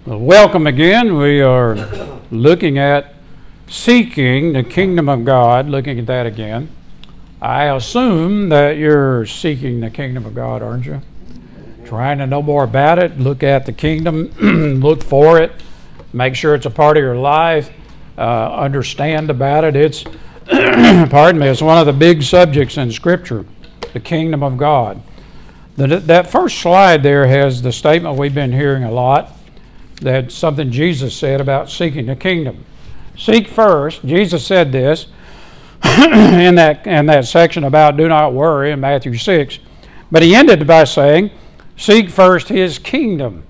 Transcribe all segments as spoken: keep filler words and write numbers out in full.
Well, welcome again. We are looking at seeking the kingdom of God, looking at that again. I assume that you're seeking the kingdom of God, aren't you? Trying to know more about it, look at the kingdom, look for it, make sure it's a part of your life, uh, understand about it. It's, pardon me, it's one of the big subjects in Scripture, the kingdom of God. The, that first slide there has the statement we've been hearing a lot. That's something Jesus said about seeking the kingdom. Seek first. Jesus said this in that in that section about do not worry in Matthew six. But he ended by saying, seek first his kingdom.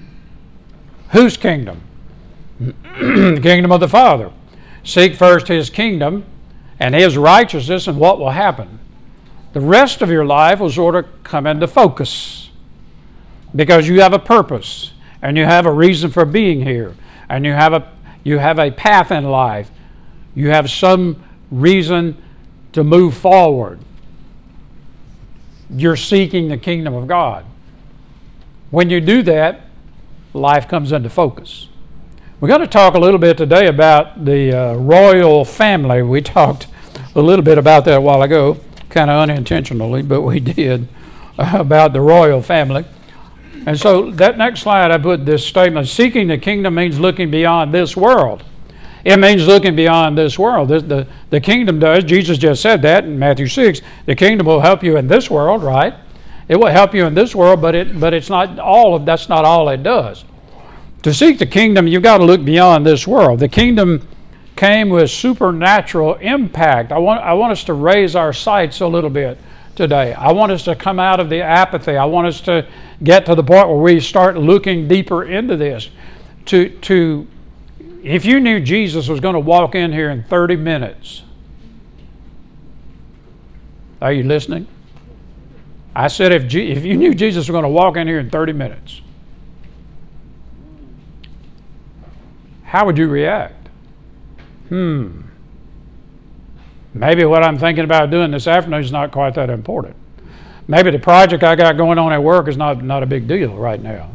Whose kingdom? The kingdom of the Father. Seek first his kingdom and his righteousness, and what will happen? The rest of your life will sort of come into focus because you have a purpose. And you have a reason for being here, and you have a you have a path in life. You have some reason to move forward. You're seeking the kingdom of God. When you do that, life comes into focus. We're going to talk a little bit today about the uh, royal family. We talked a little bit about that a while ago, kind of unintentionally, but we did, uh, about the royal family. And so that next slide, I put this statement, seeking the kingdom means looking beyond this world. It means looking beyond this world. The, the, the kingdom does. Jesus just said that in Matthew six. The kingdom will help you in this world, right? It will help you in this world, but it but it's not all of that's not all it does. To seek the kingdom, you've got to look beyond this world. The kingdom came with supernatural impact. I want I want us to raise our sights a little bit today. I want us to come out of the apathy. I want us to get to the point where we start looking deeper into this. To, to, if you knew Jesus was going to walk in here in thirty minutes, are you listening? I said if, G, if you knew Jesus was going to walk in here in thirty minutes, how would you react? Hmm. Maybe what I'm thinking about doing this afternoon is not quite that important. Maybe the project I got going on at work is not, not a big deal right now.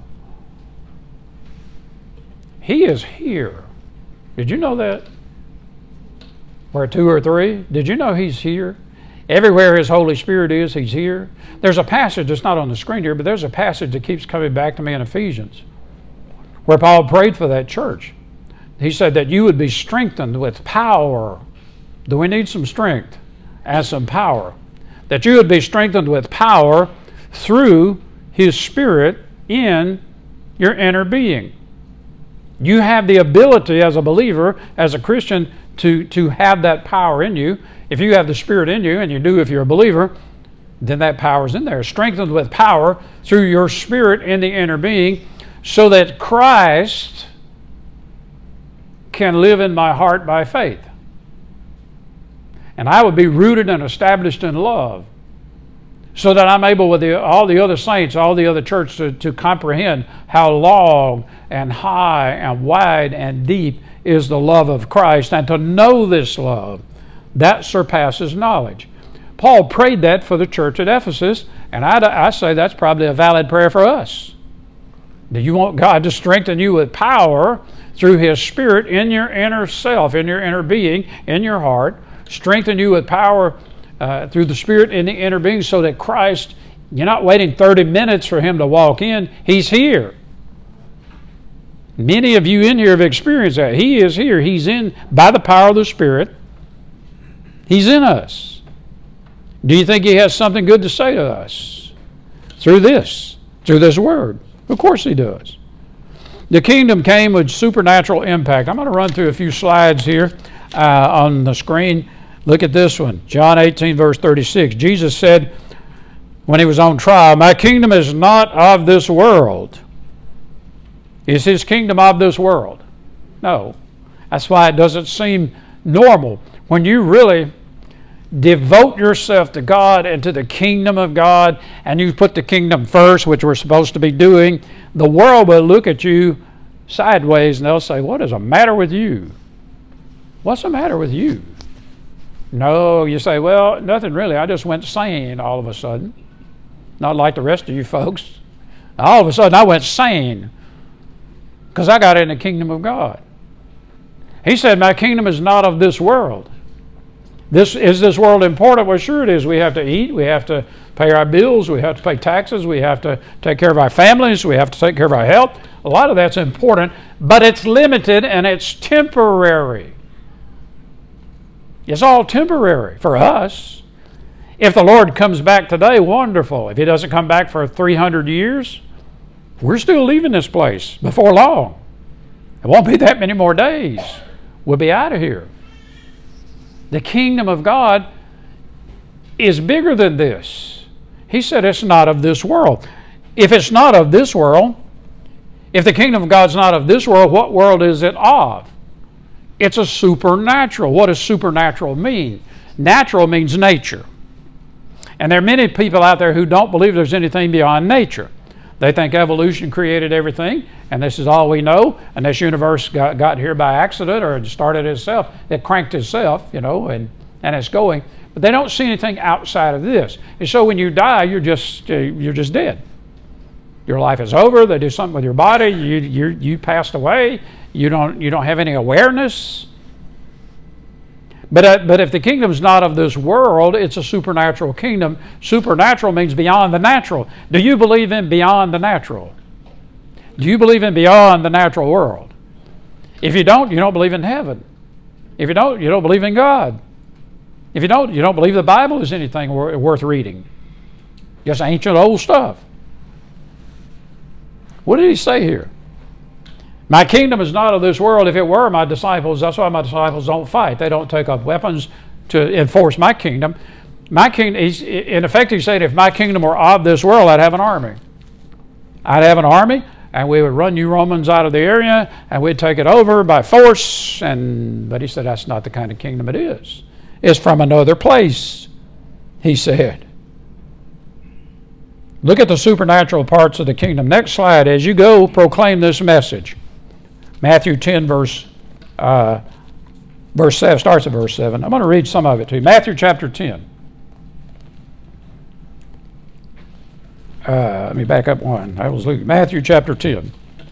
He is here. Did you know that? Where two or three? Did you know he's here? Everywhere his Holy Spirit is, he's here. There's a passage that's not on the screen here, but there's a passage that keeps coming back to me in Ephesians where Paul prayed for that church. He said that you would be strengthened with power. Do we need some strength and some power? That you would be strengthened with power through his Spirit in your inner being. You have the ability as a believer, as a Christian, to, to have that power in you. If you have the Spirit in you, and you do if you're a believer, then that power is in there. Strengthened with power through your Spirit in the inner being, so that Christ can live in my heart by faith. And I would be rooted and established in love, so that I'm able with the, all the other saints, all the other church to, to comprehend how long and high and wide and deep is the love of Christ, and to know this love that surpasses knowledge. Paul prayed that for the church at Ephesus, and I, I say that's probably a valid prayer for us. Do you want God to strengthen you with power through his Spirit in your inner self, in your inner being, in your heart, strengthen you with power uh, through the Spirit in the inner being, so that Christ, you're not waiting thirty minutes for him to walk in. He's here. Many of you in here have experienced that. He is here. He's in, by the power of the Spirit, he's in us. Do you think he has something good to say to us through this, through this word? Of course he does. The kingdom came with supernatural impact. I'm going to run through a few slides here uh, on the screen. Look at this one. John eighteen, verse thirty-six. Jesus said when he was on trial, my kingdom is not of this world. Is his kingdom of this world? No. That's why it doesn't seem normal. When you really devote yourself to God and to the kingdom of God, and you put the kingdom first, which we're supposed to be doing, the world will look at you sideways and they'll say, what is the matter with you? What's the matter with you? No, you say, well, nothing really. I just went sane all of a sudden. Not like the rest of you folks. All of a sudden, I went sane. because I got in the kingdom of God. He said, my kingdom is not of this world. This, is this world important? Well, sure it is. We have to eat. We have to pay our bills. We have to pay taxes. We have to take care of our families. We have to take care of our health. A lot of that's important, but it's limited and it's temporary. It's all temporary for us. If the Lord comes back today, wonderful. If He doesn't come back for three hundred years, we're still leaving this place before long. It won't be that many more days. We'll be out of here. The kingdom of God is bigger than this. He said it's not of this world. If it's not of this world, if the kingdom of God's not of this world, what world is it of? It's a supernatural. What does supernatural mean? Natural means nature. And there are many people out there who don't believe there's anything beyond nature. They think evolution created everything, and this is all we know, and this universe got, got here by accident or it started itself. It cranked itself, you know, and, and it's going. But they don't see anything outside of this. And so when you die, you're just uh, you're just dead. Your life is over. They do something with your body. You you you passed away. You don't you don't have any awareness. But uh, but if the kingdom's not of this world, it's a supernatural kingdom. Supernatural means beyond the natural. Do you believe in beyond the natural? Do you believe in beyond the natural world? If you don't, you don't believe in heaven. If you don't, you don't believe in God. If you don't, you don't believe the Bible is anything wor- worth reading. Just ancient old stuff. What did He say here? My kingdom is not of this world. If it were, my disciples, that's why my disciples don't fight. They don't take up weapons to enforce my kingdom. My kingdom, in effect, He said, if my kingdom were of this world, I'd have an army. I'd have an army, and we would run you Romans out of the area, and we'd take it over by force. And but He said, that's not the kind of kingdom it is. It's from another place, He said. Look at the supernatural parts of the kingdom. Next slide. As you go, proclaim this message. Matthew ten, verse uh, verse seven, starts at verse seven. I'm going to read some of it to you. Matthew chapter ten. Uh, let me back up one. I was looking. Matthew chapter ten.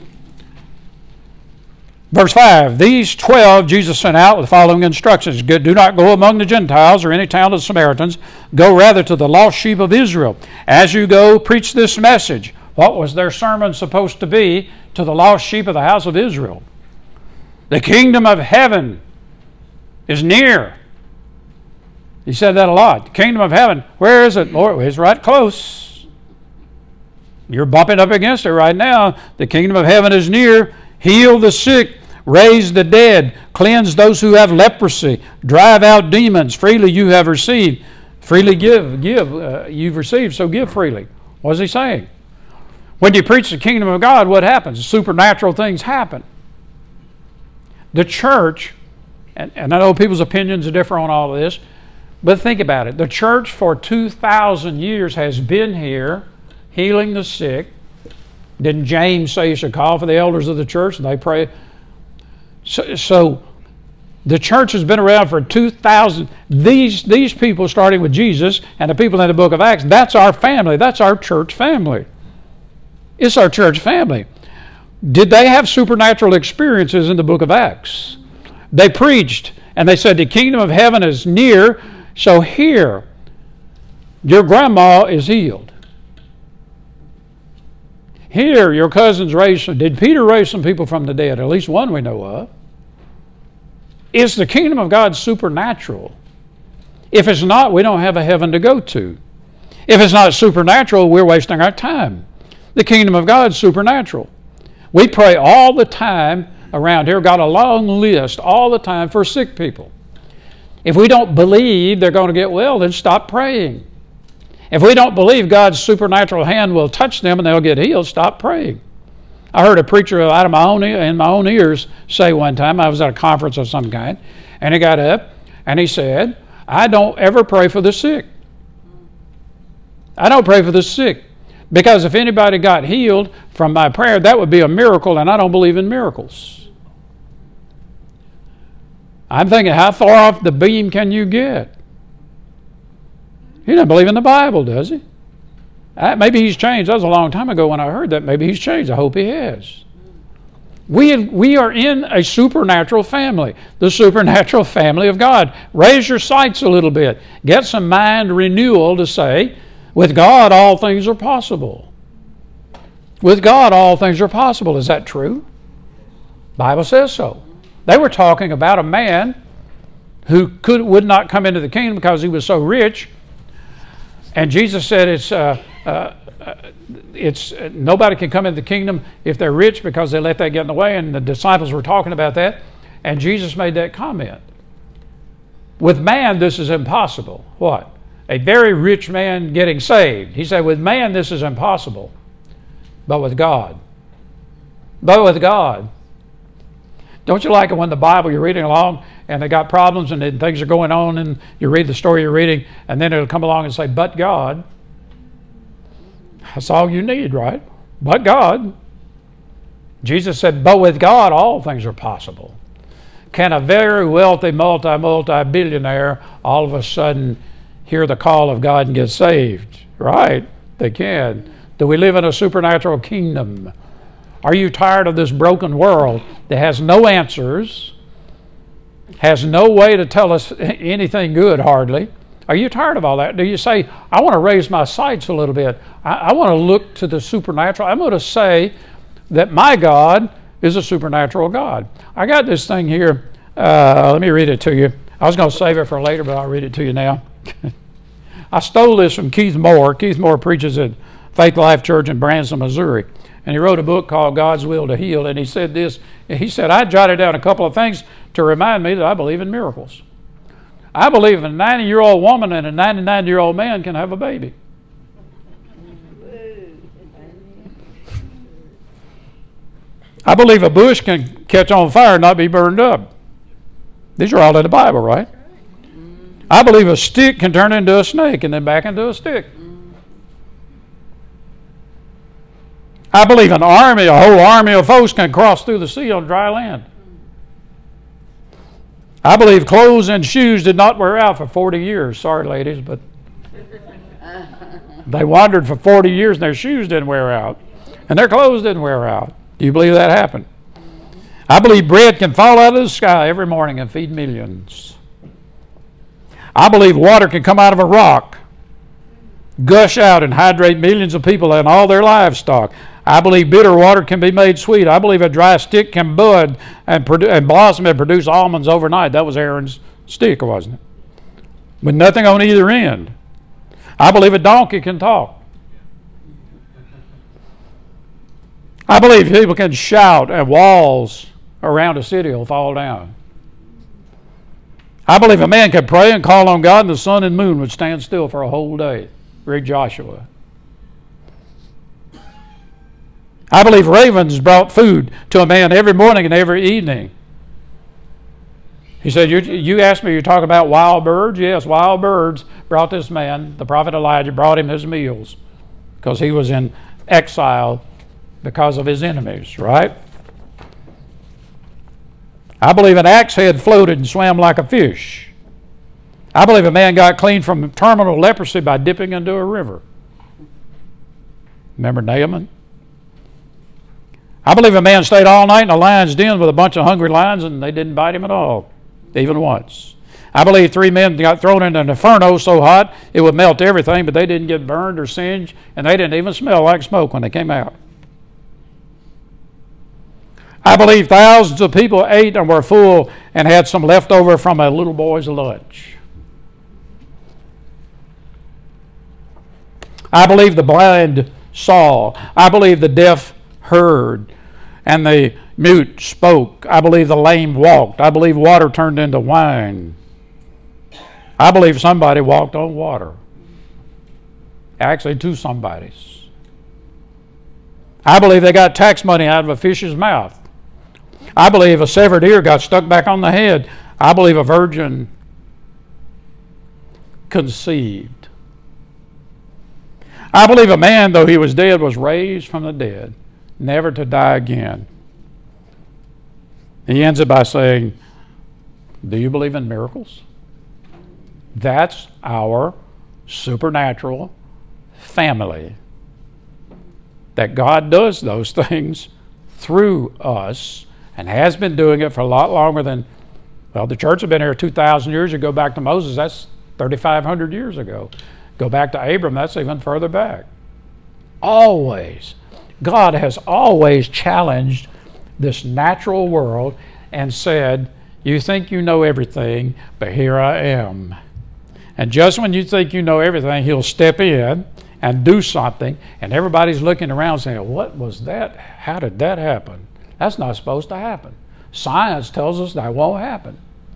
Verse five, these twelve Jesus sent out with the following instructions. Do not go among the Gentiles or any town of the Samaritans. Go rather to the lost sheep of Israel. As you go, preach this message. What was their sermon supposed to be to the lost sheep of the house of Israel? The kingdom of heaven is near. He said that a lot. The kingdom of heaven, where is it? Lord, it's right close. You're bumping up against it right now. The kingdom of heaven is near. Heal the sick, raise the dead, cleanse those who have leprosy, drive out demons. Freely you have received. Freely give. Give. Uh, you've received, so give freely. What is He saying? When you preach the kingdom of God, what happens? Supernatural things happen. The church, and, and I know people's opinions are different on all of this, but think about it. The church for two thousand years has been here healing the sick. Didn't James say you should call for the elders of the church and they pray? So, so the church has been around for two thousand. These, these people, starting with Jesus and the people in the book of Acts, that's our family. That's our church family. It's our church family. Did they have supernatural experiences in the book of Acts? They preached and they said the kingdom of heaven is near, so here, your grandma is healed. Here, your cousins raised some. Did Peter raise some people from the dead? At least one we know of. Is the kingdom of God supernatural? If it's not, we don't have a heaven to go to. If it's not supernatural, we're wasting our time. The kingdom of God is supernatural. We pray all the time around here, got a long list all the time for sick people. If we don't believe they're going to get well, then stop praying. If we don't believe God's supernatural hand will touch them and they'll get healed, stop praying. I heard a preacher out of my own in my own ears say one time, I was at a conference of some kind, and he got up and he said, I don't ever pray for the sick. I don't pray for the sick. Because if anybody got healed from my prayer, that would be a miracle, and I don't believe in miracles. I'm thinking, how far off the beam can you get? He doesn't believe in the Bible, does he? Uh, maybe he's changed. That was a long time ago when I heard that. Maybe he's changed. I hope he has. We, we are in a supernatural family, the supernatural family of God. Raise your sights a little bit. Get some mind renewal to say, with God, all things are possible. With God, all things are possible. Is that true? The Bible says so. They were talking about a man who could would not come into the kingdom because he was so rich. And Jesus said it's uh, uh, it's uh, nobody can come into the kingdom if they're rich because they let that get in the way. And the disciples were talking about that. And Jesus made that comment. With man, this is impossible. What? A very rich man getting saved. He said, with man, this is impossible. But with God. But with God. Don't you like it when the Bible, you're reading along and they got problems and then things are going on and you read the story you're reading and then it'll come along and say, but God. That's all you need, right? But God. Jesus said, but with God, all things are possible. Can a very wealthy, multi, multi-billionaire all of a sudden hear the call of God and get saved? Right, they can. Do we live in a supernatural kingdom? Are you tired of this broken world that has no answers, has no way to tell us anything good hardly? Are you tired of all that? Do you say, I want to raise my sights a little bit. I, I want to look to the supernatural. I'm going to say that my God is a supernatural God. I got this thing here. Uh, let me read it to you. I was going to save it for later, but I'll read it to you now. I stole this from Keith Moore. Keith Moore preaches at Faith Life Church in Branson, Missouri. And he wrote a book called God's Will to Heal. And he said this. He said, I jotted down a couple of things to remind me that I believe in miracles. I believe a ninety-year-old woman and a ninety-nine-year-old man can have a baby. I believe a bush can catch on fire and not be burned up. These are all in the Bible, right? I believe a stick can turn into a snake and then back into a stick. I believe an army, a whole army of folks can cross through the sea on dry land. I believe clothes and shoes did not wear out for forty years. Sorry, ladies, but they wandered for forty years and their shoes didn't wear out. And their clothes didn't wear out. Do you believe that happened? I believe bread can fall out of the sky every morning and feed millions. I believe water can come out of a rock, gush out and hydrate millions of people and all their livestock. I believe bitter water can be made sweet. I believe a dry stick can bud and, produ- and blossom and produce almonds overnight. That was Aaron's stick, wasn't it? With nothing on either end. I believe a donkey can talk. I believe people can shout and walls around a city will fall down. I believe a man can pray and call on God and the sun and moon would stand still for a whole day. Read Joshua. I believe ravens brought food to a man every morning and every evening. He said, you, you asked me, you're talking about wild birds? Yes, wild birds brought this man, the prophet Elijah, brought him his meals because he was in exile because of his enemies, right? I believe an axe head floated and swam like a fish. I believe a man got clean from terminal leprosy by dipping into a river. Remember Naaman? I believe a man stayed all night in a lion's den with a bunch of hungry lions and they didn't bite him at all, even once. I believe three men got thrown into an inferno so hot it would melt everything, but they didn't get burned or singed, and they didn't even smell like smoke when they came out. I believe thousands of people ate and were full and had some left over from a little boy's lunch. I believe the blind saw. I believe the deaf heard and the mute spoke. I believe the lame walked. I believe water turned into wine. I believe somebody walked on water. Actually, two somebodies. I believe they got tax money out of a fish's mouth. I believe a severed ear got stuck back on the head. I believe a virgin conceived. I believe a man, though he was dead, was raised from the dead, never to die again. He ends it by saying, do you believe in miracles? That's our supernatural family. That God does those things through us and has been doing it for a lot longer than, well, the church has been here two thousand years. You go back to Moses, that's thirty-five hundred years ago. Go back to Abram, that's even further back. Always. God has always challenged this natural world and said, you think you know everything, but here I am. And just when you think you know everything, he'll step in and do something, and everybody's looking around saying, what was that? How did that happen? That's not supposed to happen. Science tells us that won't happen.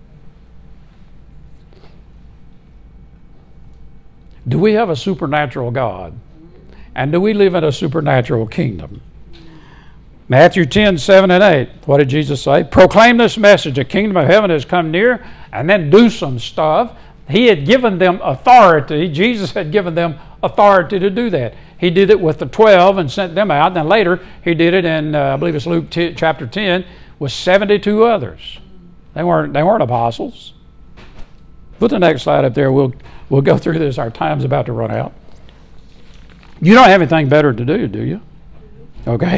Do we have a supernatural God? And do we live in a supernatural kingdom? Matthew ten, seven and eight. What did Jesus say? Proclaim this message, the kingdom of heaven has come near, and then do some stuff. He had given them authority. Jesus had given them authority to do that. He did it with the twelve and sent them out. And then later, he did it in, uh, I believe it's Luke t- chapter ten, with seventy-two others. They weren't, they weren't apostles. Put the next slide up there. We'll, we'll go through this. Our time's about to run out. You don't have anything better to do, do you? Okay.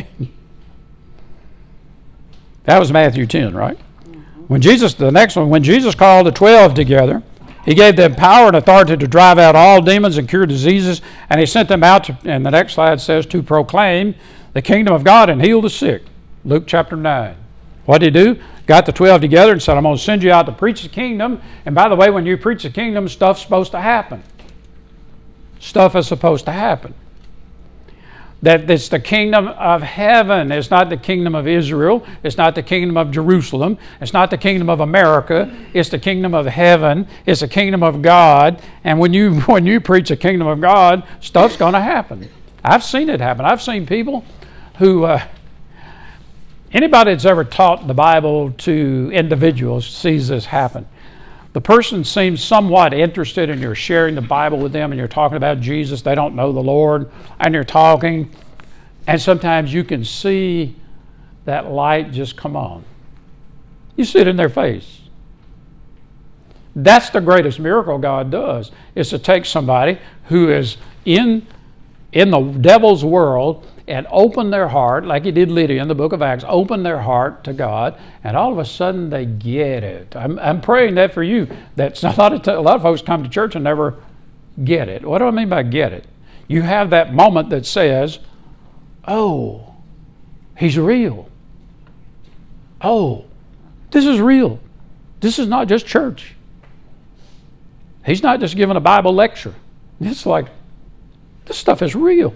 That was Matthew ten, right? When Jesus, the next one, when Jesus called the twelve together, he gave them power and authority to drive out all demons and cure diseases, and he sent them out, to, and the next slide says, to proclaim the kingdom of God and heal the sick. Luke chapter nine. What did he do? Got the twelve together and said, I'm going to send you out to preach the kingdom. And by the way, when you preach the kingdom, stuff's supposed to happen. Stuff is supposed to happen. That it's the kingdom of heaven. It's not the kingdom of Israel. It's not the kingdom of Jerusalem. It's not the kingdom of America. It's the kingdom of heaven. It's the kingdom of God. And when you when you preach the kingdom of God, stuff's going to happen. I've seen it happen. I've seen people who, uh, anybody that's ever taught the Bible to individuals sees this happen. The person seems somewhat interested and you're sharing the Bible with them and you're talking about Jesus. They don't know the Lord and you're talking. And sometimes you can see that light just come on. You see it in their face. That's the greatest miracle God does, is to take somebody who is in, in the devil's world and open their heart, like he did Lydia in the book of Acts, open their heart to God, and all of a sudden they get it. I'm, I'm praying that for you. That's a lot of t- a lot of folks come to church and never get it. What do I mean by get it? You have that moment that says, oh, he's real. Oh, this is real. This is not just church. He's not just giving a Bible lecture. It's like, this stuff is real.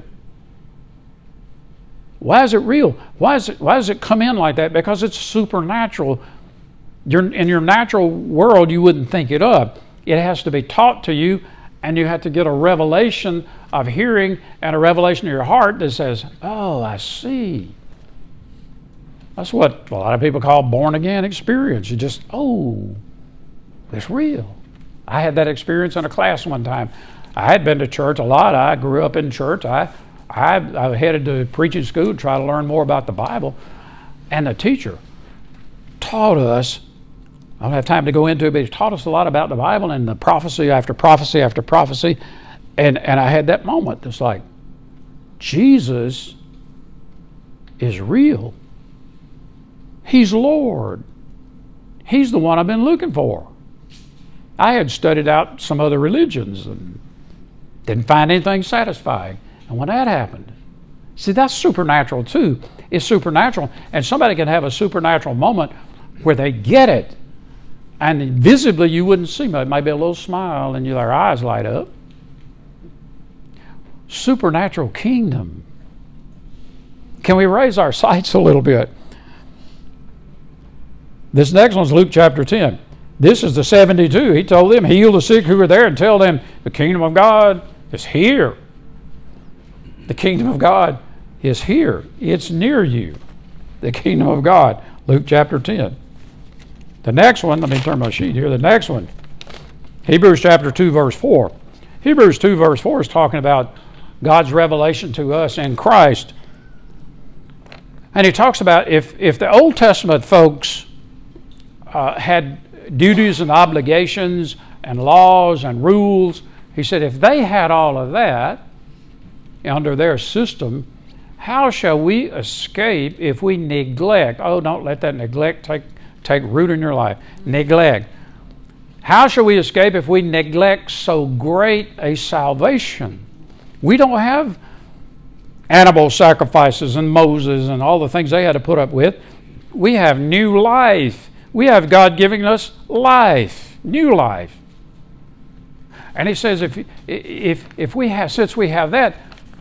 Why is it real? Why is it, why does it come in like that? Because it's supernatural. You're, in your natural world, you wouldn't think it up. It has to be taught to you, and you have to get a revelation of hearing and a revelation of your heart that says, oh, I see. That's what a lot of people call born-again experience. You just, oh, it's real. I had that experience in a class one time. I had been to church a lot. I grew up in church. I I, I headed to preaching school to try to learn more about the Bible. And the teacher taught us, I don't have time to go into it, but he taught us a lot about the Bible and the prophecy after prophecy after prophecy. And, and I had that moment. It's like, Jesus is real. He's Lord. He's the one I've been looking for. I had studied out some other religions and didn't find anything satisfying. And when that happened, see, that's supernatural too. It's supernatural. And somebody can have a supernatural moment where they get it. And visibly you wouldn't see it. It might be a little smile and their eyes light up. Supernatural kingdom. Can we raise our sights a little bit? This next one's Luke chapter ten. This is the seventy-two. He told them, heal the sick who are there and tell them the kingdom of God is here. The kingdom of God is here. It's near you. The kingdom of God. Luke chapter ten. The next one, let me turn my sheet here. The next one, Hebrews chapter two, verse four. Hebrews two, verse four is talking about God's revelation to us in Christ. And he talks about if, if the Old Testament folks uh, had duties and obligations and laws and rules, he said if they had all of that under their system, How shall we escape if we neglect? Oh, don't let that neglect take, take root in your life. Neglect. How shall we escape if we neglect so great a salvation? We don't have animal sacrifices and Moses and all the things they had to put up with. We have new life. We have God giving us life, new life. And he says, if if if we have, since we have that,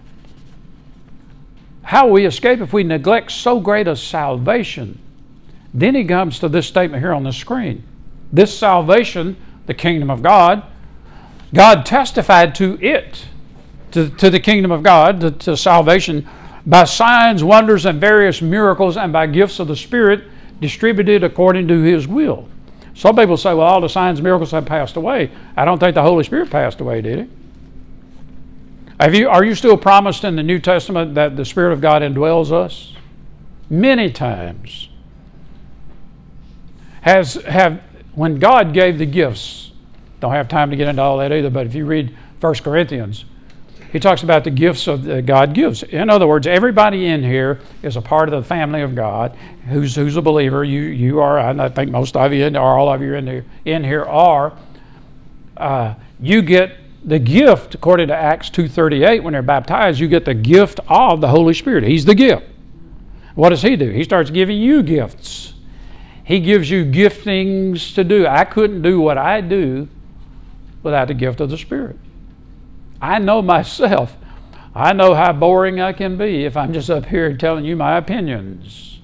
how will we escape if we neglect so great a salvation? Then he comes to this statement here on the screen. This salvation, the kingdom of God, God testified to it, to, to the kingdom of God, to, to salvation, by signs, wonders, and various miracles, and by gifts of the Spirit distributed according to His will. Some people say, well, all the signs and miracles have passed away. I don't think the Holy Spirit passed away, did He? Have you, are you still promised in the New Testament that the Spirit of God indwells us? Many times. Has have when God gave the gifts, don't have time to get into all that either, but if you read First Corinthians, he talks about the gifts of that God gives. In other words, everybody in here is a part of the family of God who's who's a believer. You you are, and I think most of you in, or all of you in here, in here are. Uh, you get the gift, according to Acts two thirty-eight, when they're baptized, you get the gift of the Holy Spirit. He's the gift. What does He do? He starts giving you gifts. He gives you giftings to do. I couldn't do what I do without the gift of the Spirit. I know myself. I know how boring I can be if I'm just up here telling you my opinions.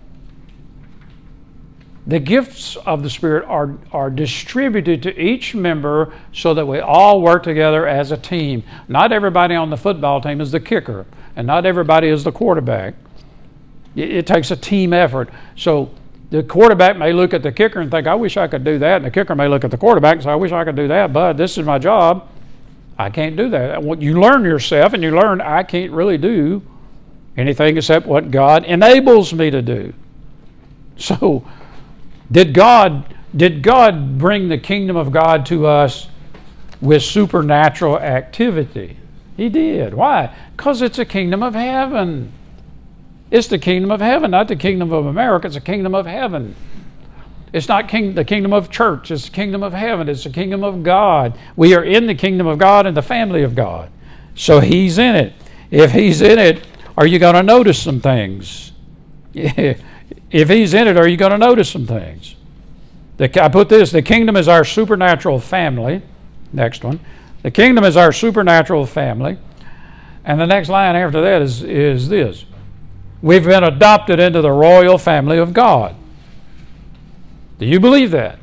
The gifts of the Spirit are, are distributed to each member so that we all work together as a team. Not everybody on the football team is the kicker, and not everybody is the quarterback. It, it takes a team effort. So the quarterback may look at the kicker and think, I wish I could do that. And the kicker may look at the quarterback and say, I wish I could do that, but this is my job. I can't do that. You learn yourself, and you learn I can't really do anything except what God enables me to do. So, did God, did God bring the kingdom of God to us with supernatural activity? He did. Why? Because it's a kingdom of heaven. It's the kingdom of heaven, not the kingdom of America. It's the kingdom of heaven. It's not king, the kingdom of church. It's the kingdom of heaven. It's the kingdom of God. We are in the kingdom of God and the family of God. So He's in it. If He's in it, are you going to notice some things? If He's in it, are you going to notice some things? The, I put this, the kingdom is our supernatural family. Next one. The kingdom is our supernatural family. And the next line after that is, is this. We've been adopted into the royal family of God. Do you believe that?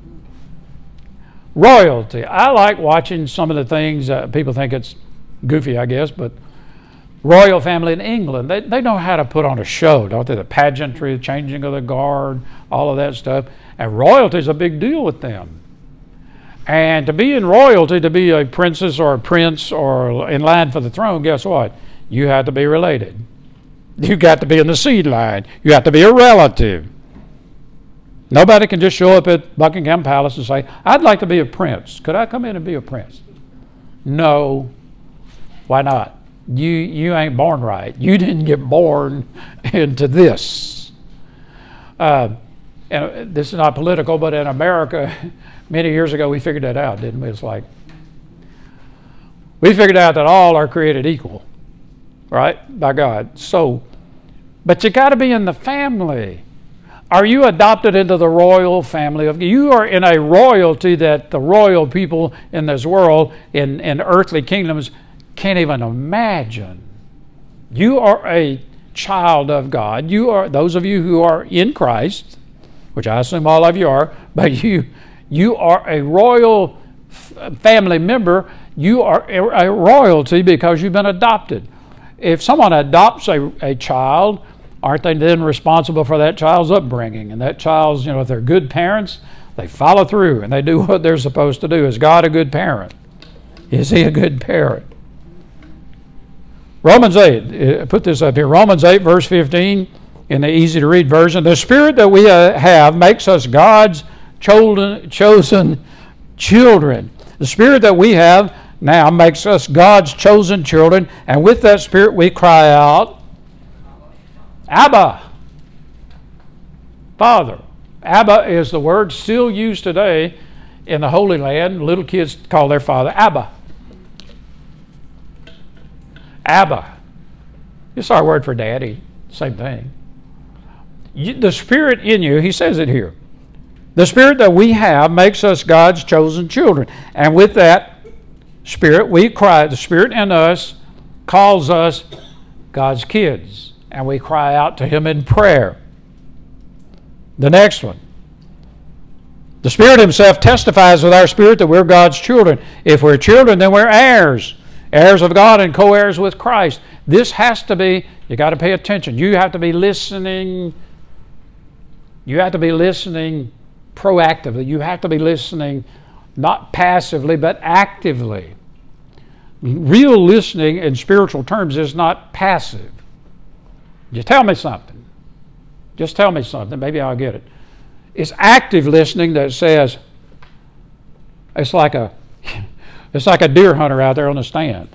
Royalty. I like watching some of the things, uh, people think it's goofy, I guess, but royal family in England, they, they know how to put on a show, don't they? The pageantry, the changing of the guard, all of that stuff. And royalty is a big deal with them. And to be in royalty, to be a princess or a prince or in line for the throne, guess what? You have to be related. You got to be in the seed line. You have to be a relative. Nobody can just show up at Buckingham Palace and say, I'd like to be a prince. Could I come in and be a prince? No. Why not? You you ain't born right. You didn't get born into this. Uh, and this is not political, but in America, many years ago, we figured that out, didn't we? It's like, we figured out that all are created equal, right, by God. So, but you got to be in the family. Are you adopted into the royal family of God? You are in a royalty that the royal people in this world, in, in earthly kingdoms, can't even imagine. You are a child of God. You are, those of you who are in Christ, which I assume all of you are, but you you are a royal family member. You are a, a royalty because you've been adopted. If someone adopts a, a child, aren't they then responsible for that child's upbringing? And that child's, you know, if they're good parents, they follow through and they do what they're supposed to do. Is God a good parent? Is He a good parent? Romans eight, put this up here. Romans eight, verse fifteen, in the easy-to-read version. The Spirit that we have makes us God's chosen, chosen children. The Spirit that we have now makes us God's chosen children, and with that Spirit we cry out, Abba, Father. Abba is the word still used today in the Holy Land. Little kids call their father Abba. Abba. It's our word for daddy. Same thing. You, the Spirit in you, he says it here. The Spirit that we have makes us God's chosen children. And with that Spirit, we cry. The Spirit in us calls us God's kids. And we cry out to Him in prayer. The next one. The Spirit Himself testifies with our spirit that we're God's children. If we're children, then we're heirs. Heirs of God and co-heirs with Christ. This has to be, you got to pay attention. You have to be listening. You have to be listening proactively. You have to be listening not passively, but actively. Real listening in spiritual terms is not passive. Just tell me something. Just tell me something. Maybe I'll get it. It's active listening that says, it's like a, it's like a deer hunter out there on the stand.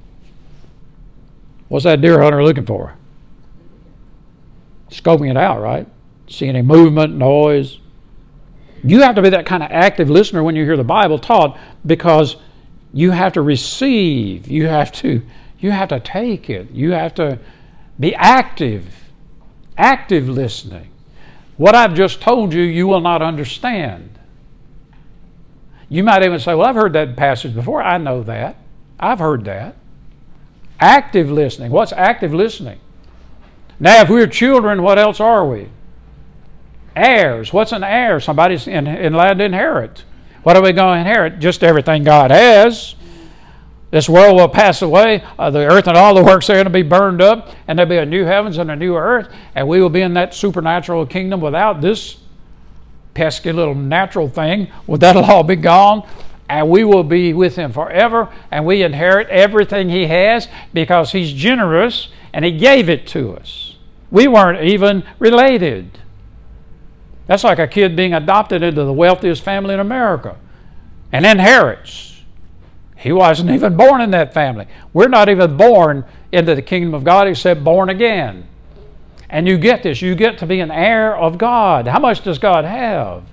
What's that deer hunter looking for? Scoping it out, right? See any movement, noise. You have to be that kind of active listener when you hear the Bible taught, because you have to receive. You have to, you have to take it. You have to be active. Active listening. What I've just told you, you will not understand. You might even say, well, I've heard that passage before. I know that. I've heard that. Active listening. What's active listening? Now, if we're children, what else are we? Heirs. What's an heir? Somebody's in, in land to inherit. What are we going to inherit? Just everything God has. This world will pass away. Uh, the earth and all the works therein will be burned up, and there'll be a new heavens and a new earth, and we will be in that supernatural kingdom without this pesky little natural thing. Well, that'll all be gone, and we will be with Him forever, and we inherit everything He has because He's generous, and He gave it to us. We weren't even related. That's like a kid being adopted into the wealthiest family in America and inherits. He wasn't even born in that family. We're not even born into the kingdom of God except born again. And you get this. You get to be an heir of God. How much does God have?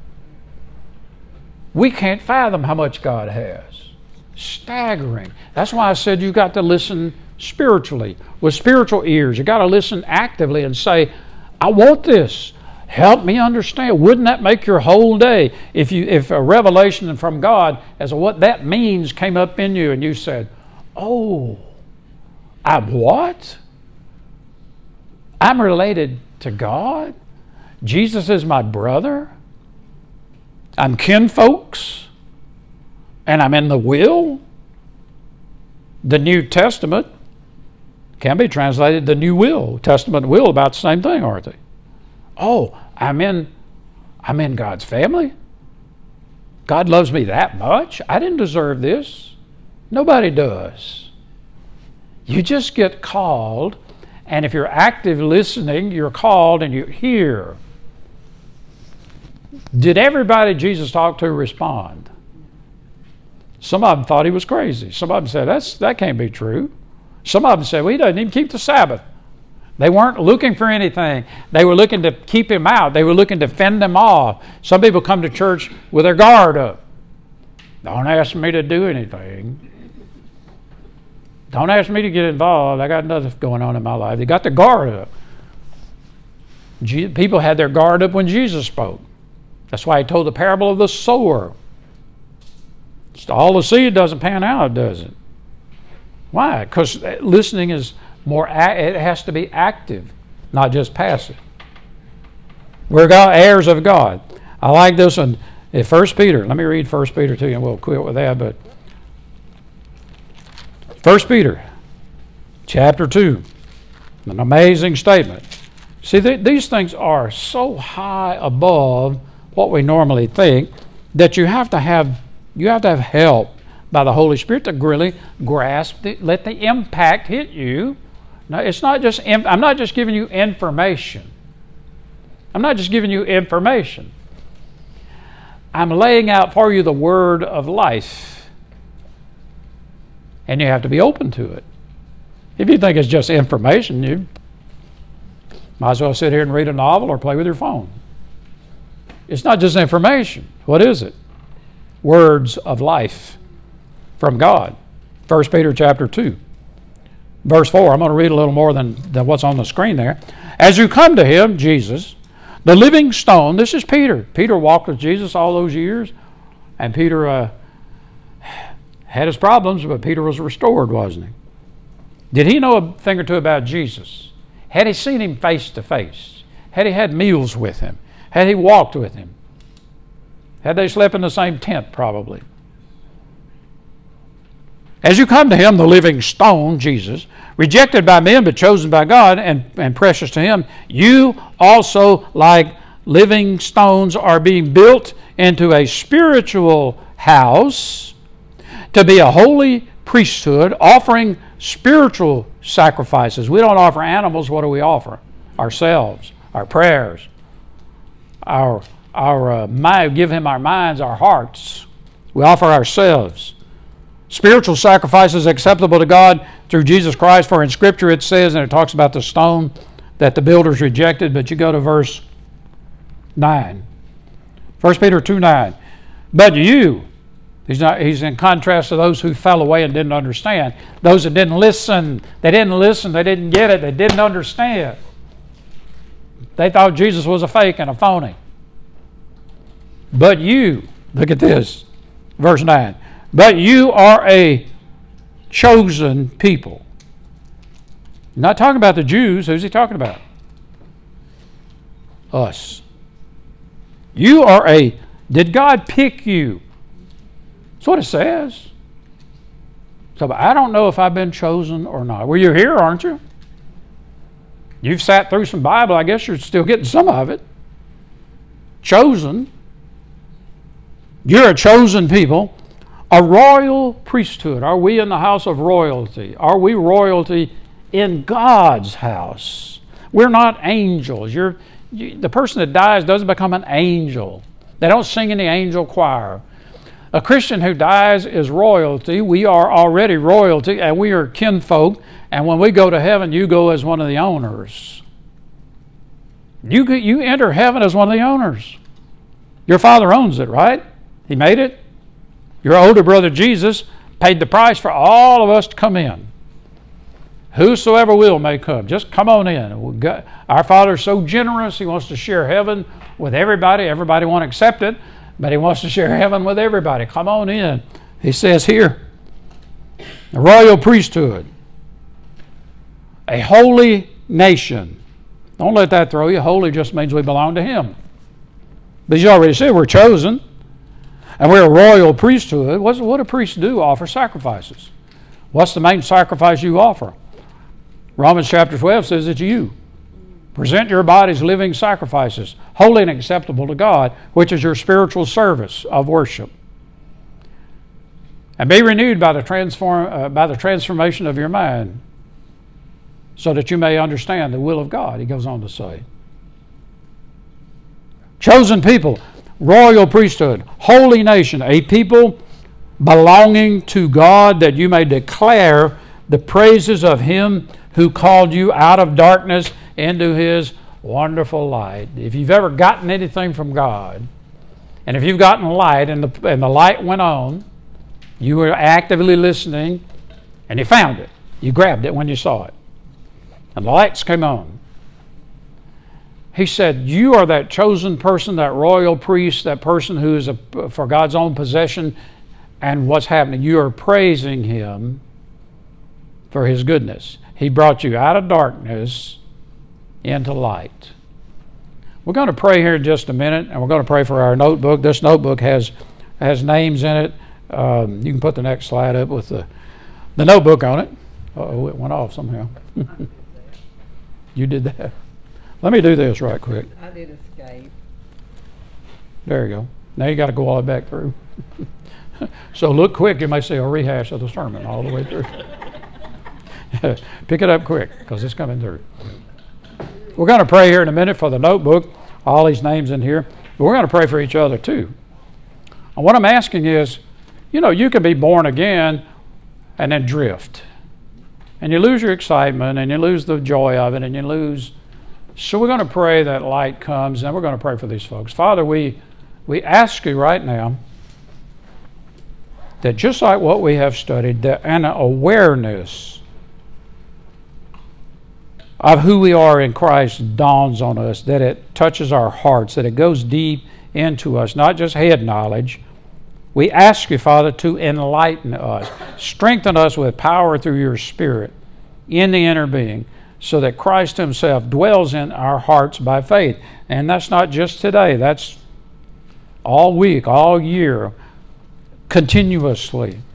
We can't fathom how much God has. Staggering. That's why I said you've got to listen spiritually, with spiritual ears. You've got to listen actively and say, I want this. Help me understand. Wouldn't that make your whole day if you if a revelation from God as to what that means came up in you and you said, oh, I'm what? I'm related to God? Jesus is my brother? I'm kinfolks? And I'm in the will? The New Testament can be translated the New Will. Testament and will about the same thing, aren't they? Oh, I'm in, I'm in God's family? God loves me that much? I didn't deserve this. Nobody does. You just get called, and if you're active listening, you're called and you hear. Did everybody Jesus talked to respond? Some of them thought He was crazy. Some of them said, That's, that can't be true. Some of them said, well, He doesn't even keep the Sabbath. They weren't looking for anything. They were looking to keep Him out. They were looking to fend Him off. Some people come to church with their guard up. Don't ask me to do anything. Don't ask me to get involved. I got nothing going on in my life. They got their guard up. People had their guard up when Jesus spoke. That's why He told the parable of the sower. All the seed doesn't pan out, does it? Why? Because listening is more, it has to be active, not just passive. We're God, heirs of God. I like this one in First Peter. Let me read First Peter to you, and we'll quit with that. But First Peter, chapter two, an amazing statement. See, th- these things are so high above what we normally think that you have to have you have to have help by the Holy Spirit to really grasp, the, let the impact hit you. Now, it's not just, I'm not just giving you information. I'm not just giving you information. I'm laying out for you the word of life. And you have to be open to it. If you think it's just information, you, Might as well sit here and read a novel or play with your phone. It's not just information. What is it? Words of life from God. First Peter chapter two. Verse four, I'm going to read a little more than, than what's on the screen there. As you come to him, Jesus, the living stone, this is Peter. Peter walked with Jesus all those years, and Peter uh, had his problems, but Peter was restored, wasn't he? Did he know a thing or two about Jesus? Had he seen him face to face? Had he had meals with him? Had he walked with him? Had they slept in the same tent, probably? As you come to him, the living stone, Jesus, rejected by men but chosen by God and, and precious to him, you also, like living stones, are being built into a spiritual house to be a holy priesthood, offering spiritual sacrifices. We don't offer animals. What do we offer? Ourselves, our prayers, our, our uh, mind, give him our minds, our hearts. We offer ourselves. Spiritual sacrifices acceptable to God through Jesus Christ. For in Scripture it says, and it talks about the stone that the builders rejected, but you go to verse nine. First Peter two nine. But you, he's, not, he's in contrast to those who fell away and didn't understand. Those that didn't listen, they didn't listen, they didn't get it, they didn't understand. They thought Jesus was a fake and a phony. But you, look at this, verse nine. But you are a chosen people. He's not talking about the Jews. Who's he talking about? Us. You are a, did God pick you? That's what it says. So I don't know if I've been chosen or not. Well, you're here, aren't you? You've sat through some Bible. I guess you're still getting some of it. Chosen. You're a chosen people. A royal priesthood. Are we in the house of royalty? Are we royalty in God's house? We're not angels. You're, you, the person that dies doesn't become an angel. They don't sing in the angel choir. A Christian who dies is royalty. We are already royalty, and we are kinfolk. And when we go to heaven, you go as one of the owners. You, you enter heaven as one of the owners. Your Father owns it, right? He made it. Your older brother Jesus paid the price for all of us to come in. Whosoever will may come. Just come on in. Our Father is so generous, he wants to share heaven with everybody. Everybody won't accept it, but he wants to share heaven with everybody. Come on in. He says here, a royal priesthood, a holy nation. Don't let that throw you. Holy just means we belong to him. But you already said we're chosen. And we're a royal priesthood. What's, what do priests do? Offer sacrifices. What's the main sacrifice you offer? Romans chapter twelve says it's you. Present your bodies living sacrifices, holy and acceptable to God, which is your spiritual service of worship. And be renewed by the, transform, uh, by the transformation of your mind, so that you may understand the will of God, he goes on to say. Chosen people. Royal priesthood, holy nation, a people belonging to God, that you may declare the praises of him who called you out of darkness into his wonderful light. If you've ever gotten anything from God, and if you've gotten light and the, and the light went on, you were actively listening and you found it. You grabbed it when you saw it. And the lights came on. He said, you are that chosen person, that royal priest, that person who is a, for God's own possession. And what's happening? You are praising him for his goodness. He brought you out of darkness into light. We're going to pray here in just a minute, and we're going to pray for our notebook. This notebook has, has names in it. Um, you can put the next slide up with the, the notebook on it. Uh-oh, it went off somehow. You did that. Let me do this right quick. I did escape. There you go. Now you got to go all the way back through. So look quick. You may see a rehash of the sermon all the way through. Pick it up quick, because it's coming through. We're going to pray here in a minute for the notebook. All these names in here. But we're going to pray for each other too. And what I'm asking is, you know, you can be born again and then drift. And you lose your excitement, and you lose the joy of it, and you lose So we're going to pray that light comes, and we're going to pray for these folks. Father, we, we ask you right now that just like what we have studied, that an awareness of who we are in Christ dawns on us, that it touches our hearts, that it goes deep into us, not just head knowledge. We ask you, Father, to enlighten us, strengthen us with power through your Spirit in the inner being, so that Christ himself dwells in our hearts by faith. And that's not just today, that's all week, all year, continuously.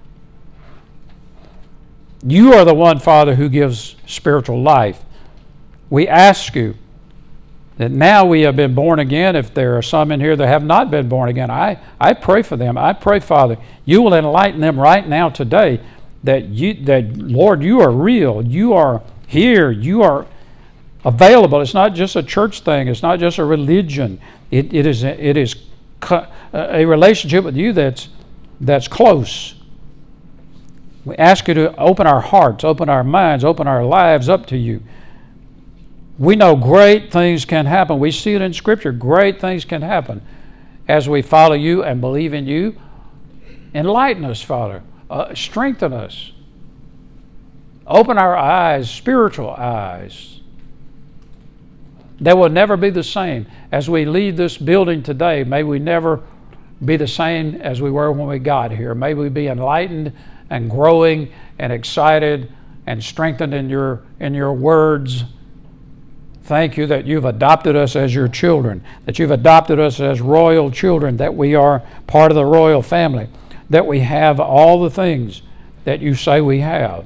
You are the one, Father, who gives spiritual life. We ask you that now we have been born again. If there are some in here that have not been born again, I, I pray for them. I pray, Father, you will enlighten them right now today that, you, that Lord, you are real. You are here. You are available. It's not just a church thing. It's not just a religion. It, it is, it is a relationship with you that's, that's close. We ask you to open our hearts, open our minds, open our lives up to you. We know great things can happen. We see it in Scripture. Great things can happen as we follow you and believe in you. Enlighten us, Father. Uh, strengthen us. Open our eyes, spiritual eyes. They will never be the same. As we leave this building today, may we never be the same as we were when we got here. May we be enlightened and growing and excited and strengthened in your, in your words. Thank you that you've adopted us as your children, that you've adopted us as royal children, that we are part of the royal family, that we have all the things that you say we have.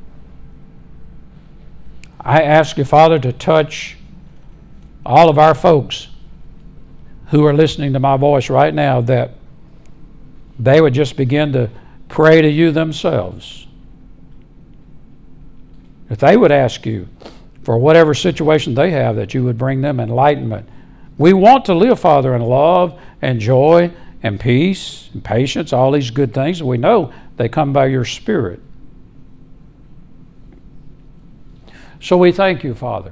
I ask you, Father, to touch all of our folks who are listening to my voice right now, that they would just begin to pray to you themselves. If they would ask you for whatever situation they have, that you would bring them enlightenment. We want to live, Father, in love and joy and peace and patience, all these good things. We know they come by your Spirit. So we thank you, Father.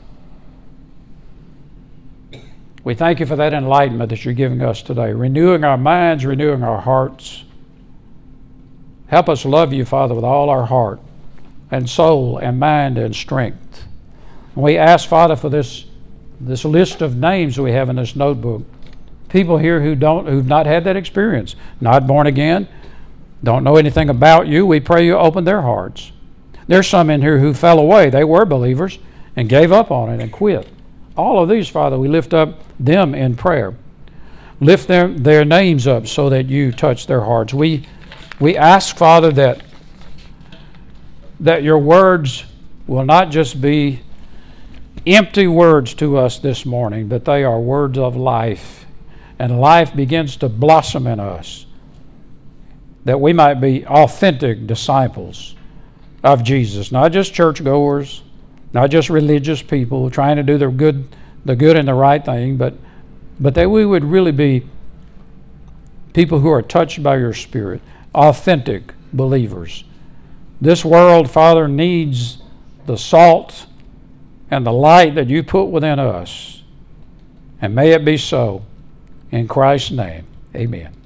We thank you for that enlightenment that you're giving us today, renewing our minds, renewing our hearts. Help us love you, Father, with all our heart and soul and mind and strength. And we ask, Father, for this, this list of names we have in this notebook. People here who don't, who've not had that experience, not born again, don't know anything about you. We pray you open their hearts. There's some in here who fell away. They were believers and gave up on it and quit. All of these, Father, we lift up them in prayer. Lift their, their names up so that you touch their hearts. We, we ask, Father, that, that your words will not just be empty words to us this morning, but they are words of life. And life begins to blossom in us, that we might be authentic disciples of Jesus, not just churchgoers, not just religious people trying to do the good, the good and the right thing, but, but that we would really be people who are touched by your Spirit, authentic believers. This world, Father, needs the salt and the light that you put within us. And may it be so. In Christ's name, amen.